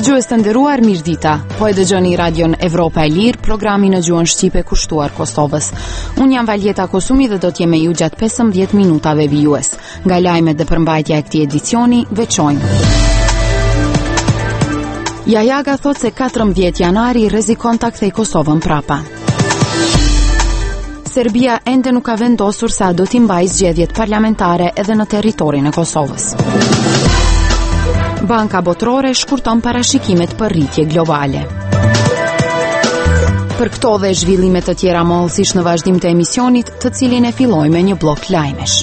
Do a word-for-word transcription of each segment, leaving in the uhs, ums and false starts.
Dëgjues të nderuar, mirëdita. Po e dëgjoni Radion Evropa e Lirë, programin në gjuhën shqipe kushtuar Kosovës. Unë jam Valjeta Kosumi dhe do t'jem me ju gjatë pesëmbëdhjetë minutave vijues. Nga lajmet dhe përmbajtja e këtij edicioni, veçojmë. Jajaga thot se katërmbëdhjetë janari rrezikon ta kthej Kosovën prapa. Serbia ende nuk ka vendosur sa do t'i mbajë zgjedhjet parlamentare edhe në territorin e Kosovës. Banka Botërore shkurton parashikimet për rritje globale. Për këto dhe zhvillime të tjera mollësish në vazhdim të emisionit, të cilin e filloj me një blok lajmesh.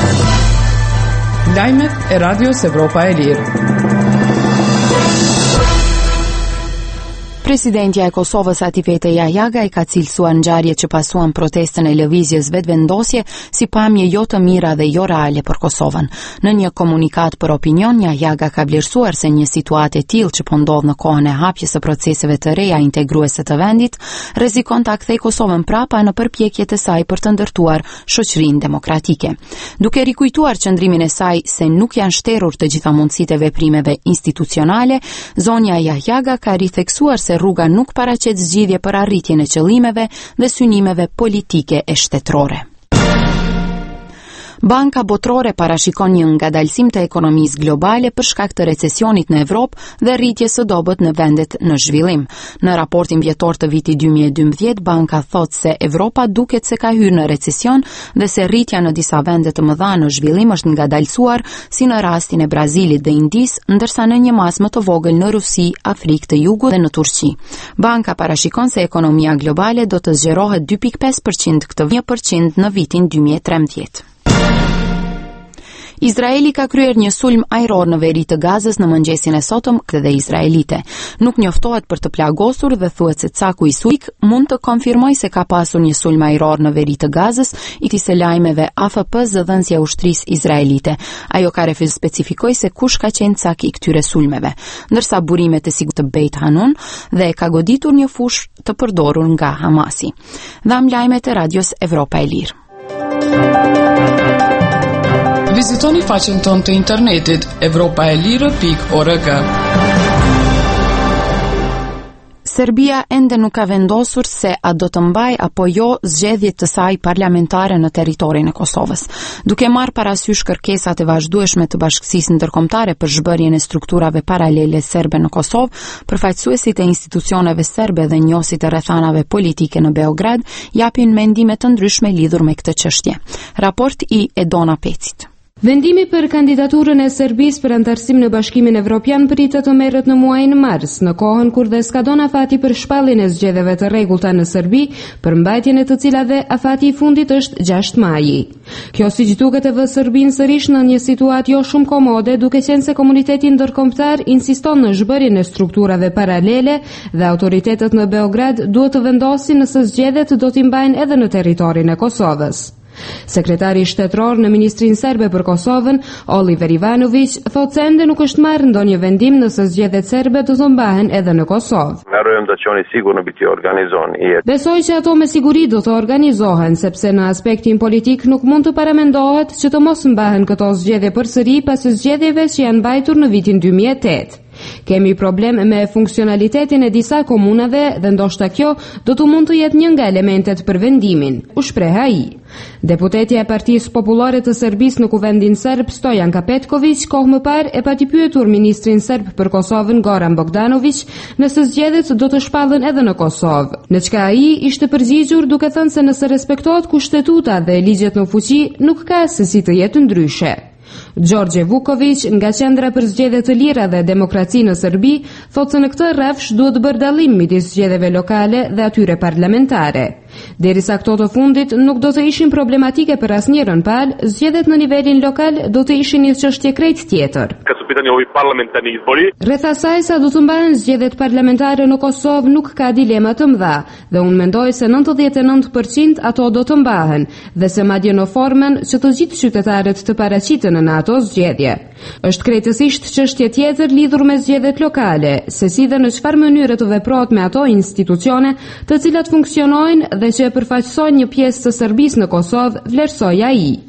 Lajmet e Radios Evropa e Lirë. Presidentja e Kosovës Atifete Jajaga i ka cilësuar ngjarjet që pasuan protestën e lëvizjes vetëvendosje si pamje jo të mira dhe jo reale për Kosovën. Në një komunikat për opinion, Jajaga ka vlerësuar se një situatë e tillë që po ndodh në kohën e hapjes së proceseve të reja integruese të vendit, rrezikon ta kthejë Kosovën prapa në përpjekjet e saj për të ndërtuar shoqërinë demokratike. Duke rikujtuar qëndrimin e saj se nuk janë shterur të gjitha mundësitë e veprimeve institucionale, zonja Jajaga ka ritheksuar se rruga nuk paraqet zgjidhje për arritjen e qëllimeve dhe synimeve politike e shtetërore. Banka Botërore parashikon një ngadalësim të ekonomisë globale për shkak të recesionit në Evropë dhe rritjes së dobët në vendet në zhvillim. Në raportin vjetor të vitit dy mijë e dymbëdhjetë, banka thotë se Evropa duket se ka hyrë në recesion dhe se rritja në disa vende të mëdha në zhvillim është ngadalësuar, si në rastin e Brazilit dhe Indisë, ndërsa në një masë më të vogël në Rusi, Afrikë të Jugut dhe në Turqi. Banka parashikon se ekonomia globale do të zgjerohet dy pikë pesë përqind këtë një përqind në vitin dy mijë e trembëdhjetë. Izraeli ka kryer një sulm ajror në veri të Gazës në mëngjesin e sotëm, këtë dhe izraelite. Nuk njoftohet për të plagosur dhe thuhet se caku i sulmit mund të konfirmoj se ka pasur një sulm ajror në veri të Gazës, i këtij lajmeve A F P zëdhënësja e ushtrisë izraelite. Ajo ka refuz specifikoj se kush ka qenë cak i këtyre sulmeve, ndërsa burimet e sigurt të Beit Hanun dhe ka goditur një fush të përdorur nga Hamasi. Dham lajmet e Radios Evropa e Lirë. Vizitoni faqen tonë të internetit evropaelire pikë org. Serbia ende nuk ka vendosur se a do të mbaj apo jo zgjedhjet të saj parlamentare në territorin e Kosovës. Duke marrë parasysh kërkesat e vazhdueshme të Bashkësisë Ndërkombëtare për zhbërjen e strukturave paralele serbe në Kosovë, përfaqësuesit e institucioneve serbe dhe njohësit e rrethanave politike në Beograd japin mendime të ndryshme lidhur me këtë çështje. Raport i Edona Pecit. Vendimi për kandidaturën e Serbisë për antarësim në Bashkimin Evropian pritet të merret në muajin mars, në kohën kur dhe s'ka don afati për shpalljen e zgjedhjeve të rregullta në Serbi, për mbajtjen e të cilave afati i fundit është gjashtë maji. Kjo siç duket e vë Serbinë sërish në një situatë jo shumë komode, duke qenë se komuniteti ndërkombëtar insiston në zhbërjen e strukturave paralele dhe autoritetet në Beograd duhet të vendosin nëse zgjedhjet do t'i mbajnë edhe në territorin e Kosovës. Sekretari shtetëror në Ministrinë Serbe për Kosovën, Oliver Ivanović, thotë se ende nuk është marrë ndonjë vendim nëse zgjedhjet serbe do të mbahen edhe në Kosovë. Besoj që ato me siguri do të organizohen, sepse në aspektin politik nuk mund të paramendohet që të mos mbahen këto zgjedhje përsëri pas zgjedhjeve që janë mbajtur në vitin dy mijë e tetë. Kemi problem me funksionalitetin e disa komunave dhe ndoshta kjo do të mund të jetë një nga elementet për vendimin, u shpreh ai. Deputetja e Partisë Popullore të Serbisë në Kuvendin Serb, Stojan Kapetković, kohë më parë e pati pyetur ministrin serb për Kosovën Goran Bogdanović nëse zgjedhjet do të shpallen edhe në Kosovë. Në çka ai ishte përgjigjur duke thënë se nëse respektohet kushtetuta dhe ligjet në fuqi, nuk ka se si të jetë ndryshe. Gjorgje Vuković, nga Qendra për Zgjedhje të Lira dhe Demokraci në Serbi, thotë se në këtë rrafsh duhet bërë dallim midis zgjedhjeve lokale dhe atyre parlamentare. Derisa këto të fundit nuk do të ishin problematike për asnjërin palë, zgjedhjet në nivelin lokal do të ishin një çështje krejt tjetër. Rreth asaj sa do të mbahen zgjedhjet parlamentare në Kosovë nuk ka dilema të mëdha, dhe unë mendoj se nëntëdhjetë e nëntë përqind ato do të mbahen, dhe se madje në formën që të gjithë qytetarët të paraqiten në ato zgjedhje. Është krejtësisht çështje tjetër lidhur me zgjedhjet lokale, se si dhe në çfarë mënyre të veprohet me ato institucione të cilat funksionojnë dhe që e përfaqësojnë një pjesë të Serbisë në Kosovë, vlerësoi ai.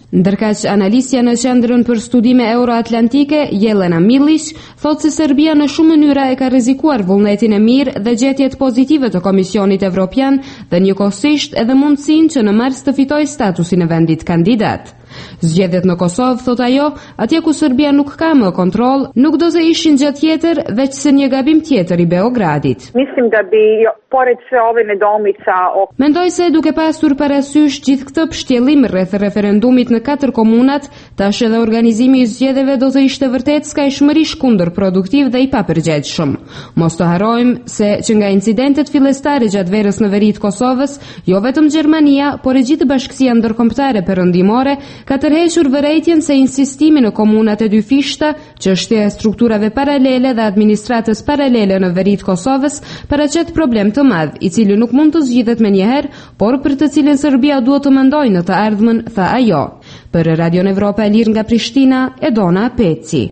Ndërkaq analistja në Qendrën për Studime Euroatlantike, Jelena Milic, thotë se Serbia në shumë mënyra e ka rrezikuar vullnetin e mirë dhe gjetjet pozitive të Komisionit Evropian dhe njëkohësisht edhe mundësinë që në mars të fitojë statusin e vendit kandidat. Zgjedhjet në Kosovë, thot ajo, atje ku Serbia nuk ka më kontroll, nuk do të ishin gjë tjetër veç se një gabim tjetër i Beogradit. Mislim da bi pored sve ove nedoumica o... Mendoj se duke pasur parasysh gjithë këtë pështjellim rreth referendumit në katër komunat, tash edhe organizimi i zgjedhjeve do të ishte vërtet skajshmërisht kundërproduktiv dhe i papërgjegjshëm. Mos të harrojmë se që nga incidentet fillestare gjatë verës në veri të Kosovës, jo vetëm Gjermania, por e gjithë Bashkësia Ndërkombëtare Perëndimore ka tërhequr vërejtjen se insistimi në komunat e dy fishta, çështja e strukturave paralele dhe administratës paralele në veri të Kosovës paraqet problem të madh, i cili nuk mund të zgjidhet menjëherë, por për të cilin Serbia duhet të mendojë në të ardhmen, tha ajo. Për Radio Evropa e Lirë nga Prishtina, Edona Peci.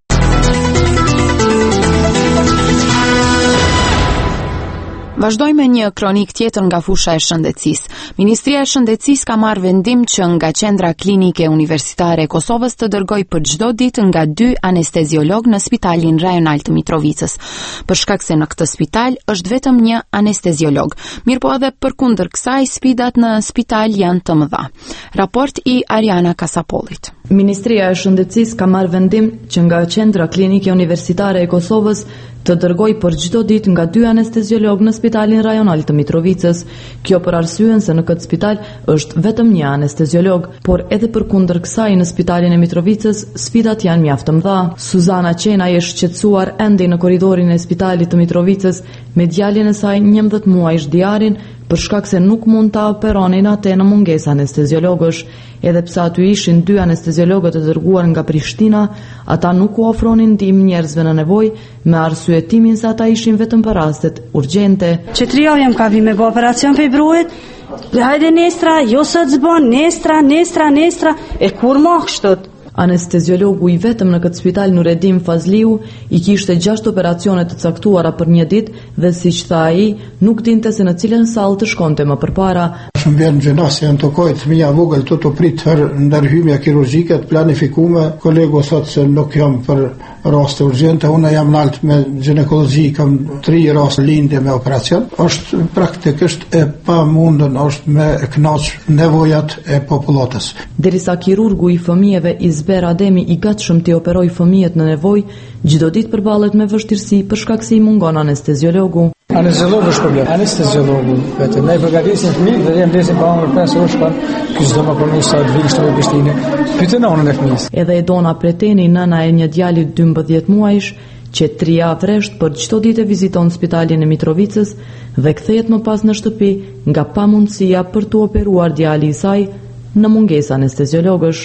Vazhdojmë me një kronik tjetër nga fusha e shëndetësisë. Ministria e Shëndetësisë ka marrë vendim që nga Qendra Klinike Universitare e Kosovës të dërgoj për çdo ditë nga dy anesteziolog në Spitalin Rajonal të Mitrovicës, për shkak se në këtë spital është vetëm një anesteziolog. Mirpo edhe përkundër kësaj, sfidat në spital janë të mëdha. Raport i Ariana Kasapollit. Ministria e Shëndetësisë ka marrë vendim që nga Qendra Klinike Universitare e Kosovës të dërgoj për çdo ditë nga dy anesteziolog në Spitalin Rajonal të Mitrovicës. Kjo për arsyen se në këtë spital është vetëm një anesteziolog, por edhe përkundër kësaj në Spitalin e Mitrovicës sfidat janë mjaft të mëdha. Suzana Qenaj është shqetësuar ende në korridorin e Spitalit të Mitrovicës me djalin e saj njëmbëdhjetë muajsh Diarin, për shkak se nuk mund ta operonin atë në mungesë anesteziologësh. Edhe pse aty ishin dy anesteziologët e dërguar nga Prishtina, ata nuk u ofronin ndihmë njerëzve në nevojë, me arsyetimin se ata ishin vetëm për rastet urgjente. Qetëria jam ka vi me bë operacion për bruhet. Hajde nestra, jo sot zbon, nestra, nestra, nestra, e kur më kështot. Anesteziologu i vetëm në këtë spital, Nureddin Fazliu, i kishte gjashtë operacione të caktuara për një ditë dhe siç tha ai, nuk dinte se në cilën sallë të shkonte më përpara. Shumë vjen gjenasi janë të kojtë, fëmija vogël të të pritë për ndërhymja kirurgjike të planifikume. Kolegu thot se nuk jam për raste urgjente, unë jam nalt me ginekologji, kam tri raste lindje me operacion. Është praktikisht e pa mundën, është me knaq nevojat e popullatës. Derisa kirurgu i fëmijëve Izber Ademi i gatshëm të operoj fëmijët në nevojë, çdo ditë përballet me vështirësi për shkak se i mungon anesteziologu. Anesteziologu është problem. Anesteziologu vetë ne përgatisim fëmijë dhe jam desin pa për pesë orë shkon, ky çdo më përmi sa të vijë në Prishtinë. Pyetën onën e fëmijës. Edhe Edona Preteni, nëna e një djali dymbëdhjetë muajsh, që tri javë rresht për çdo ditë viziton Spitalin e Mitrovicës dhe kthehet më pas në shtëpi nga pamundësia për të operuar djali i saj në mungesë anesteziologësh.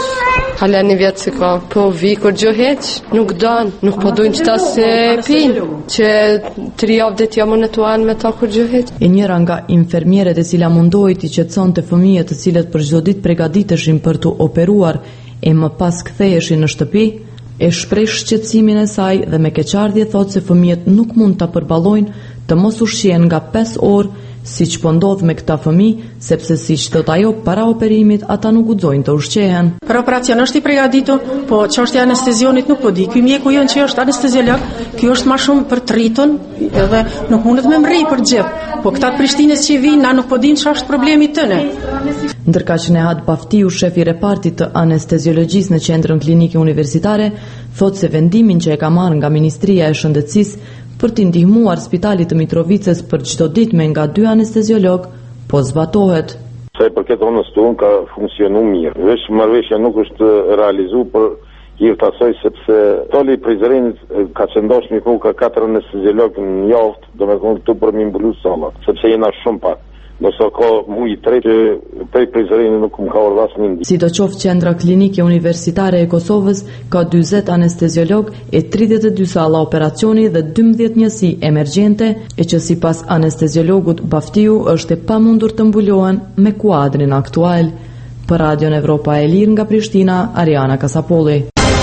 Hala një vjetë se ka, po vi kur gjo heq, nuk dan, nuk po dujnë qëta se pinë, që tri javë dhe t'ja monetohan me ta kur gjo heq. E njëra nga infermieret e cila mundohi t'i qetëson të fëmijët të cilët për çdo ditë përgatiteshin për të operuar e më pas ktheheshin në shtëpi, e shpreh shqetësimin e saj dhe me keqardhje thotë se fëmijët nuk mund ta përballojnë të mos ushqehen nga pesë orë, siç po ndodh me këta fëmijë, sepse siç thot ajo, para operimit ata nuk guxojnë të ushqehen. Për operacion është i përgatitur, po çështja e anestezionit nuk po di. Ky mjeku jon që është anesteziolog, ky është më shumë për tritën, edhe nuk mundet me mri për gjithë. Po këta të Prishtinës që vinë, na nuk po dinë ç'është problemi tëne. Ndërkaq Nehat Baftiu, shefi i repartit të anesteziologjisë në Qendrën Klinike Universitare, thotë se vendimin që e ka marrë nga Ministria e Shëndetësisë për t'i ndihmuar Spitalit të Mitrovicës për çdo ditë me nga dy anesteziolog, po zbatohet. Sa i përket onës tonë ka funksionuar mirë. Veç marrëveshja nuk është realizuar për hir të asaj sepse toli prizrenit ka qëndosh një kohë ka katër anesteziolog në javë, domethënë këtu për mi mbulu sallat, sepse jena shumë pak. Nëse ka muj tre që prej prizrenit nuk më ka ardhur asnjë ndihmë. Sidoqoftë Qendra Klinike Universitare e Kosovës ka dyzet anesteziolog e tridhjetë e dy salla operacioni dhe dymbëdhjetë njësi emergjente, e që sipas anesteziologut Baftiu është e pamundur të mbulohen me kuadrin aktual. Për Radio Evropa e Lirë nga Prishtina, Ariana Kasapolli.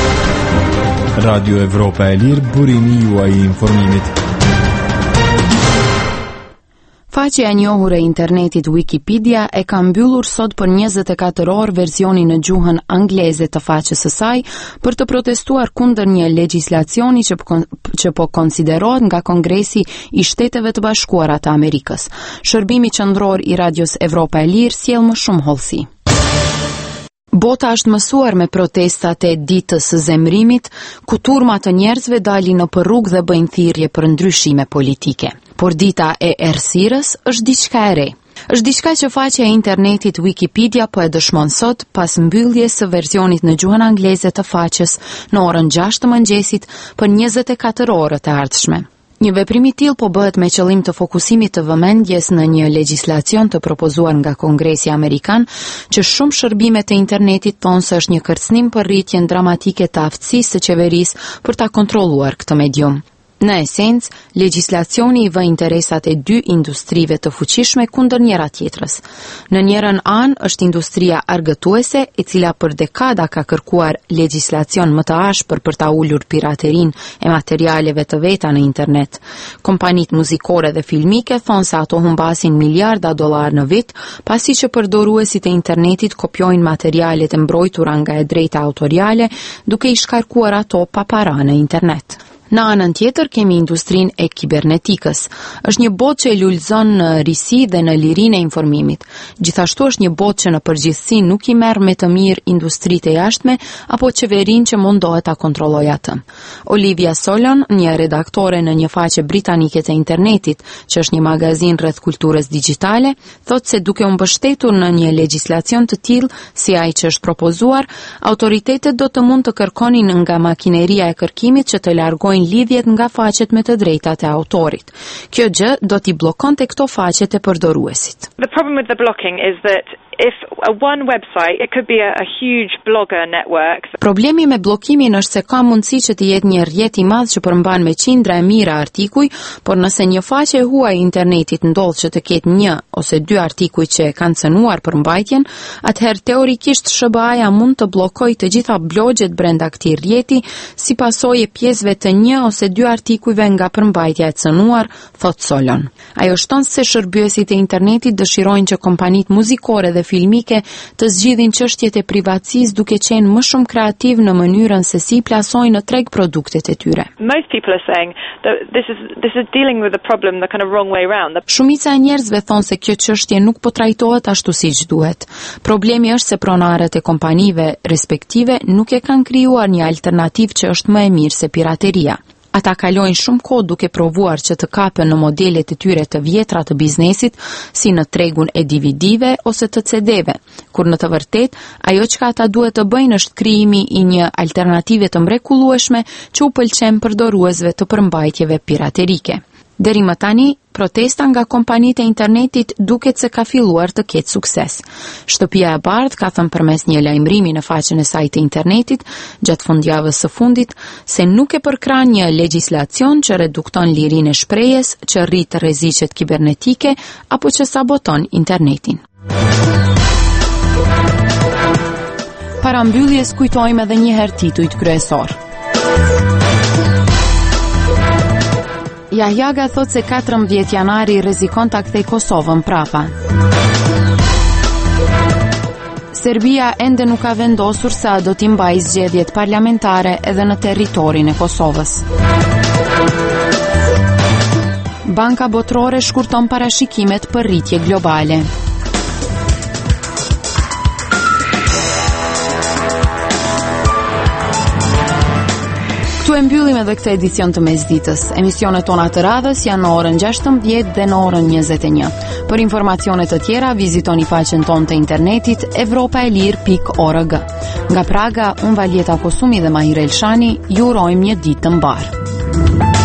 Radio Evropa e Lirë, burimi juaj i informimit. Faqja e njohur e internetit Wikipedia e ka mbyllur sot për njëzet e katër orë versionin në gjuhën angleze të faqes së saj për të protestuar kundër një legjislacioni që, që po konsiderohet nga Kongresi i Shteteve të Bashkuara të Amerikës. Shërbimi qendror i Radios Evropa e Lirë sjell më shumë hollësi. Bota është mësuar me protestat e ditës së zemrimit, ku turma të njerëzve dalin nëpër rrugë dhe bëjnë thirrje për ndryshime politike. Por dita e errësirës është diçka e re. Është diçka që faqja e internetit Wikipedia po e dëshmon sot pas mbylljes së versionit në gjuhën angleze të faqes në orën gjashtë të mëngjesit për njëzet e katër orët e ardhshme. Një veprim i tillë po bëhet me qëllim të fokusimit të vëmendjes në një legjislacion të propozuar nga Kongresi Amerikan, që shumë shërbimet e internetit thonë se është një kërcënim për rritjen dramatike të aftësisë së qeverisë për ta kontrolluar këtë medium. Në esencë, legjislacioni i vë interesat e dy industrive të fuqishme kundër njëra tjetrës. Në njërën anë është industria argëtuese, e cila për dekada ka kërkuar legjislacion më të ashpër për ta ulur piraterin e materialeve të veta në internet. Kompanitë muzikore dhe filmike thonë se ato humbasin miliarda dollar në vit, pasi që përdoruesit e internetit kopjojnë materialet e mbrojtura nga e drejta autoriale, duke i shkarkuar ato pa para në internet. Në anën tjetër kemi industrinë e kibernetikës. Është një botë që e lulëzon në risi dhe në lirinë e informimit. Gjithashtu është një botë që në përgjithësi nuk i merr me të mirë industritë e jashtme apo qeverinë që mundohet ta kontrollojë atë. Olivia Solon, një redaktore në një faqe britanike të internetit, që është një magazin rreth kulturës digjitale, thotë se duke u mbështetur në një legjislacion të tillë si ai që është propozuar, autoritetet do të mund të kërkonin nga makineria e kërkimit që të largojnë lidhjet nga faqet me të drejtat e autorit. Kjo gjë do t'i bllokonte këto faqet e përdoruesit. The problem with the blocking is that if a one website, it could be a, a huge blogger network. Problemi me bllokimin është se ka mundësi që të jetë një rrjet i madh që përmban me qindra e mira artikuj, por nëse një faqe e huaj e internetit ndodh që të ketë një ose dy artikuj që e kanë cënuar për mbajtjen, atëherë teorikisht S B A-ja mund të bllokojë të gjitha blogjet brenda këtij rrjeti si pasojë pjesëve të një ose dy artikujve nga përmbajtja e cënuar, thot Solon. Ajo shton se shërbyesit e internetit dëshirojnë që kompanitë muzikore dhe filmike të zgjidhin çështjet e privatësisë duke qenë më shumë kreativ në mënyrën se si plasojnë në treg produktet e tyre. Most people are saying that this is this is dealing with the problem the kind of wrong way round. Shumica e njerëzve thonë se kjo çështje nuk po trajtohet ashtu siç duhet. Problemi është se pronarët e kompanive respektive nuk e kanë krijuar një alternativë që është më e mirë se pirateria. Ata kalojnë shumë kohë duke provuar që të kapen në modelet e tyre të vjetra të biznesit, si në tregun e D V D-ve ose të C D-ve, kur në të vërtet, ajo që ata duhet të bëjnë është krijimi i një alternative të mrekullueshme që u pëlqen përdoruesve të përmbajtjeve piraterike. Deri më tani, protesta nga kompanitë e internetit duket se ka filluar të ketë sukses. Shtëpia e Bardhë ka thënë përmes një lajmërimi në faqen e saj të internetit gjatë fundjavës së fundit se nuk e përkran një legjislacion që redukton lirinë e shprehjes, që rrit rreziqet kibernetike apo që saboton internetin. Para mbylljes kujtojmë edhe një herë titujt kryesor. Jahjaga thot se katërmbëdhjetë janari rrezikon ta kthej Kosovën prapa. Serbia ende nuk ka vendosur se a do t'i mbajë zgjedhjet parlamentare edhe në territorin e Kosovës. Banka Botërore shkurton parashikimet për rritje globale. Këtu e mbyllim edhe këtë edicion të mesditës. Emisionet tona të radhës janë në orën gjashtëmbëdhjetë dhe në orën njëzet e një. Për informacione të tjera, vizitoni faqen tonë të internetit evropaelir pikë org. Nga Praga, unë Valjeta Kosumi dhe Mahir Elshani, ju urojmë një ditë të mbarë.